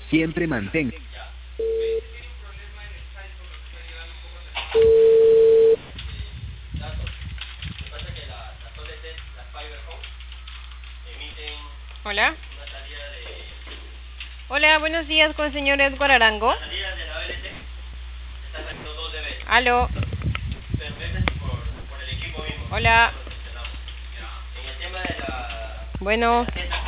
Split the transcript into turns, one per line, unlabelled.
Siempre mantenga.
Hola. Hola, buenos días con el señor Edgar Arango. Aló. Hola. Bueno.